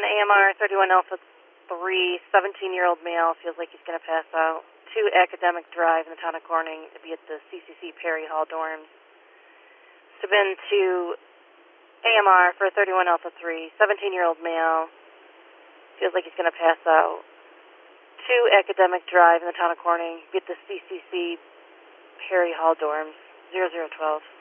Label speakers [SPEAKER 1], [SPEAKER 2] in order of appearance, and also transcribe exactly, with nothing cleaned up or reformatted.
[SPEAKER 1] A M R thirty-one Alpha three, seventeen-year-old male, feels like he's going to pass out. two Academic Drive in the town of Corning, to be at the C C C Perry Hall dorms. Subin to A M R for thirty-one Alpha three, seventeen-year-old male, feels like he's going to pass out. two Academic Drive in the town of Corning, be at the C C C Perry Hall dorms, zero zero twelve.